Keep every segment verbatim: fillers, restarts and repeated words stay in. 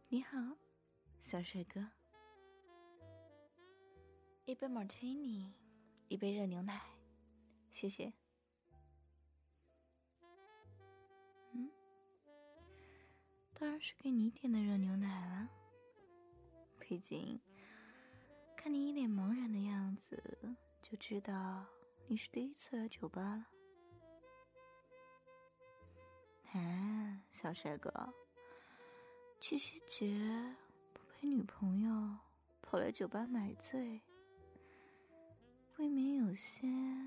你好，小帅哥。一杯 martini， 一杯热牛奶，谢谢。嗯，当然是给你点的热牛奶了。毕竟，看你一脸茫然的样子，就知道你是第一次来酒吧了。啊，小帅哥，七夕节不陪女朋友，跑来酒吧买醉，未免有些……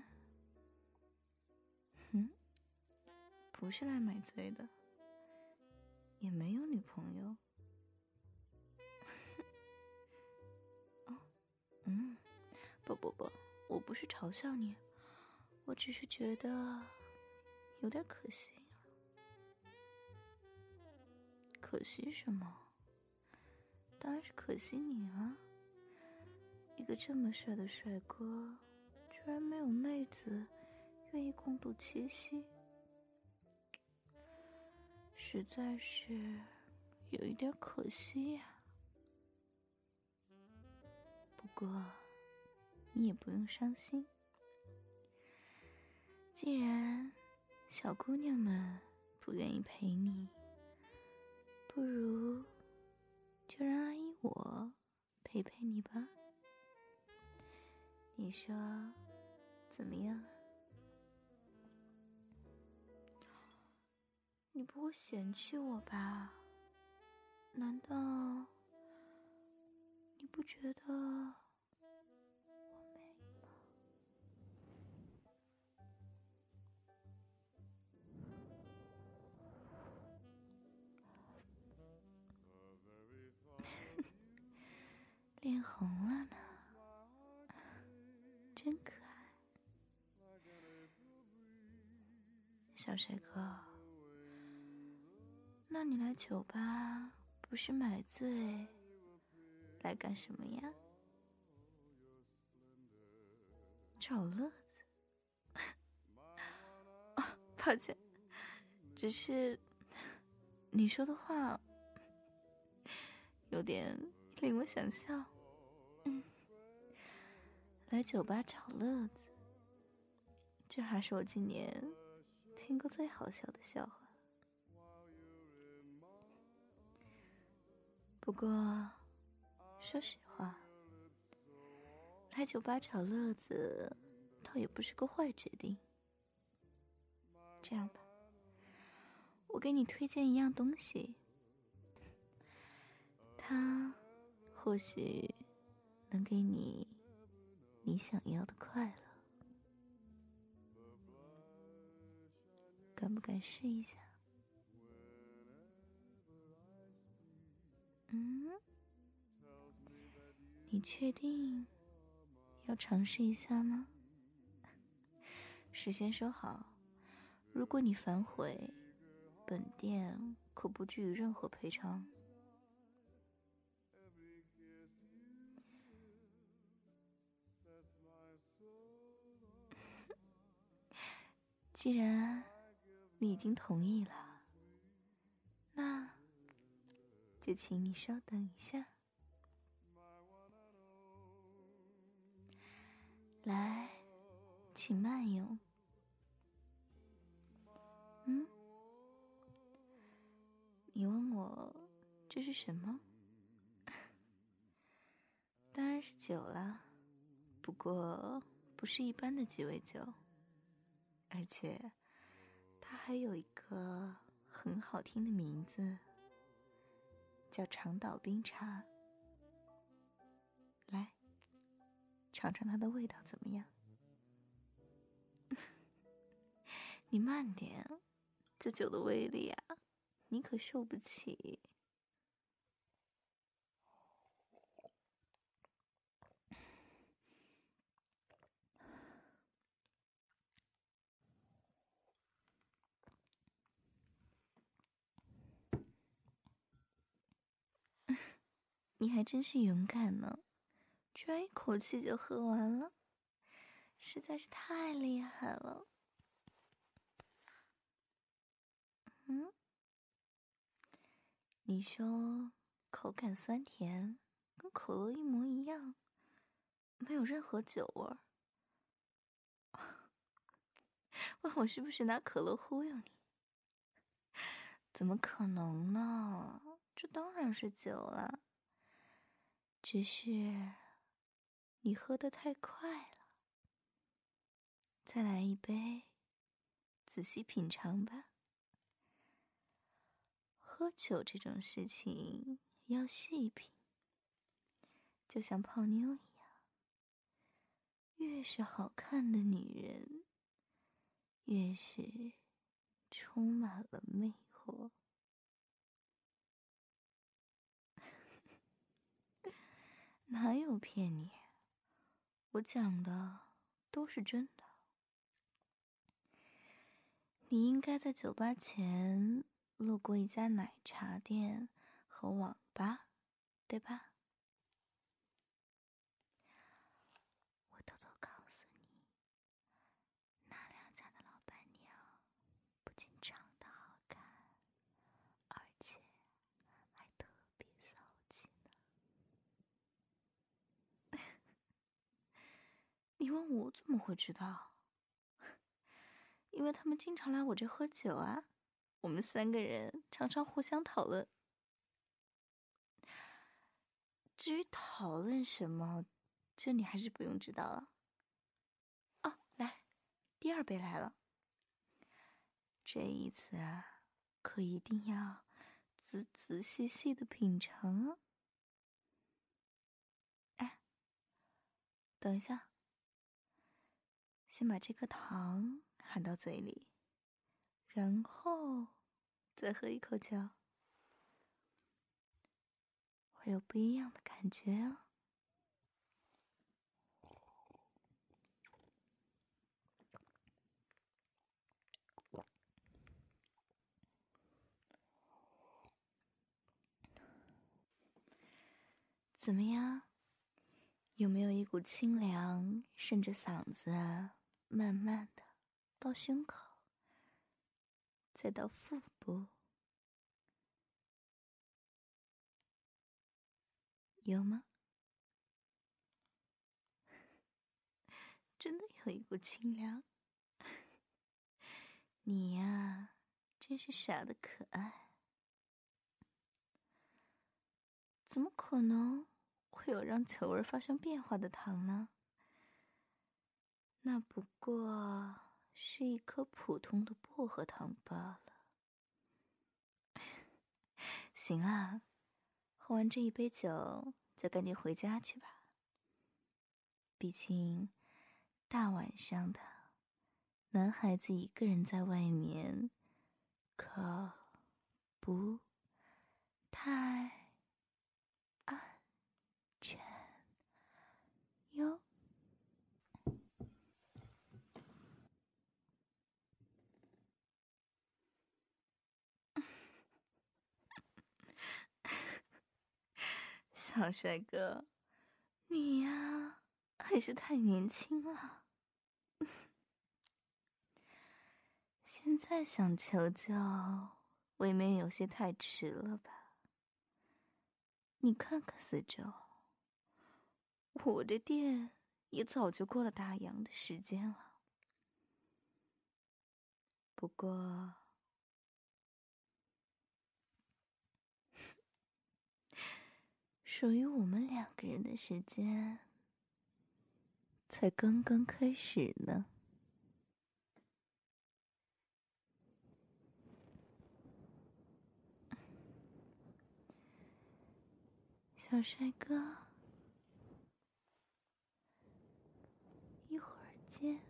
嗯，不是来买醉的，也没有女朋友。哦，嗯，不不不，我不是嘲笑你，我只是觉得有点可惜。可惜什么？当然是可惜你了。一个这么帅的帅哥，居然没有妹子愿意共度七夕，实在是有一点可惜呀。不过，你也不用伤心。既然小姑娘们不愿意陪你，不如就让阿姨我陪陪你吧。你说怎么样？你不会嫌弃我吧？难道你不觉得我美吗？脸红了呢，真可爱。小帅哥，那你来酒吧不是买醉，来干什么呀？找乐子。哦，抱歉，只是你说的话有点令我想笑。嗯，来酒吧找乐子，这还是我今年听过最好笑的笑话。不过说实话，来酒吧找乐子倒也不是个坏决定。这样吧，我给你推荐一样东西，它或许能给你你想要的快乐。敢不敢试一下？嗯，你确定要尝试一下吗？事先说好，如果你反悔，本店可不拘于任何赔偿。既然你已经同意了，那就请你稍等一下。来，请慢用。嗯，你问我这是什么？当然是酒啦，不过不是一般的鸡尾酒，而且它还有一个很好听的名字，叫长岛冰茶。来，尝尝它的味道怎么样？你慢点，这酒的威力啊，你可受不起。你还真是勇敢呢，居然一口气就喝完了，实在是太厉害了。嗯，你说口感酸甜，跟可乐一模一样，没有任何酒味儿。问我是不是拿可乐忽悠你？怎么可能呢？这当然是酒了，只是你喝得太快了。再来一杯，仔细品尝吧。喝酒这种事情要细品，就像泡妞一样，越是好看的女人，越是充满了魅惑。哪有骗你？我讲的都是真的。你应该在酒吧前路过一家奶茶店和网吧，对吧？我偷偷告诉你，那两家的老板娘不仅长得好看，而且还特别骚气呢。你问我怎么会知道？因为他们经常来我这喝酒啊，我们三个人常常互相讨论。至于讨论什么，这你还是不用知道了。哦，来，第二杯来了。这一次啊，可一定要仔仔细细的品尝啊。哎，等一下，先把这颗糖含到嘴里，然后再喝一口酒，会有不一样的感觉哦。怎么样？有没有一股清凉顺着嗓子慢慢的到胸口，再到腹部？有吗？真的有一股清凉。你呀，真是傻得可爱。怎么可能会有让酒味发生变化的糖呢？那不过是一颗普通的薄荷糖罢了。行啦，喝完这一杯酒就赶紧回家去吧。毕竟大晚上的，男孩子一个人在外面可不太安全哟。小帅哥，你呀还是太年轻了，现在想求救未免有些太迟了吧。你看看四周，我的店也早就过了打烊的时间了。不过属于我们两个人的时间才刚刚开始呢。小帅哥，一会儿见。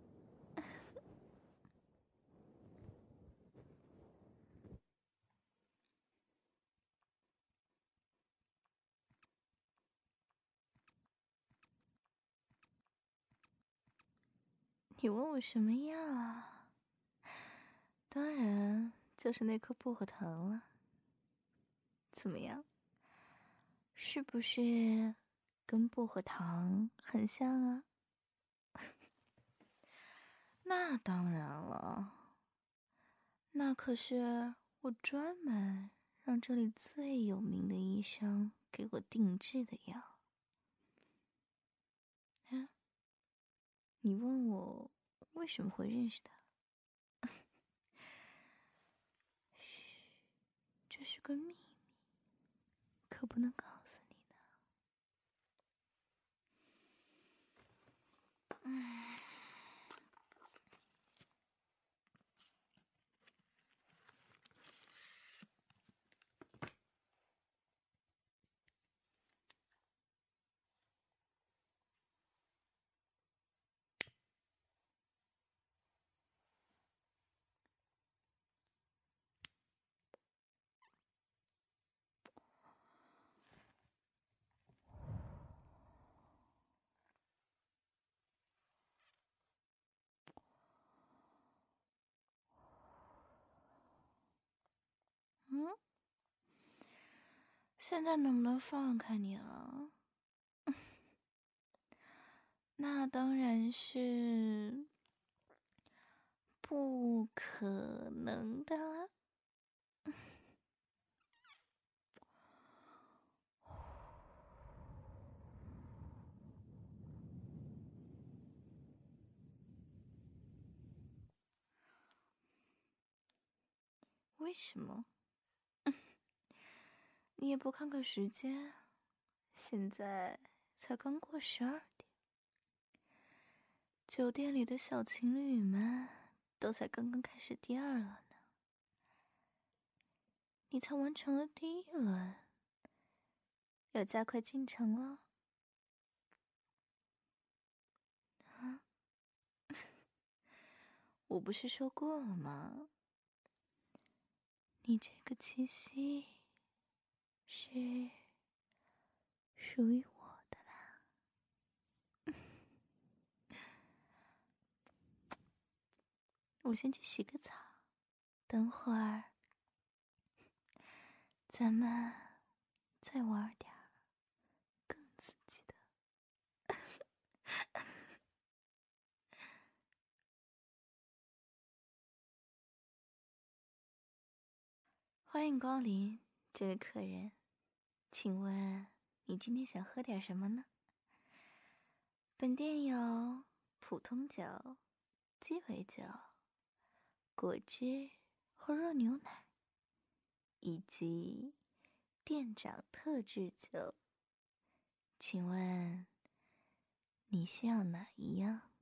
你问我什么药啊？当然就是那颗薄荷糖了。怎么样？是不是跟薄荷糖很像啊？那当然了，那可是我专门让这里最有名的医生给我定制的药。啊，你问我为什么会认识他？嘘，这是个秘密，可不能告诉你呢。嗯。嗯，现在能不能放开你了？那当然是不可能的啦。为什么？你也不看看时间，现在才刚过十二点，酒店里的小情侣们都才刚刚开始第二轮呢。你才完成了第一轮，要加快进程了。啊，我不是说过了吗？你这个气息是属于我的啦。我先去洗个澡，等会儿咱们再玩点儿更刺激的。欢迎光临，这位客人，请问你今天想喝点什么呢？本店有普通酒、鸡尾酒、果汁或热牛奶，以及店长特制酒。请问你需要哪一样？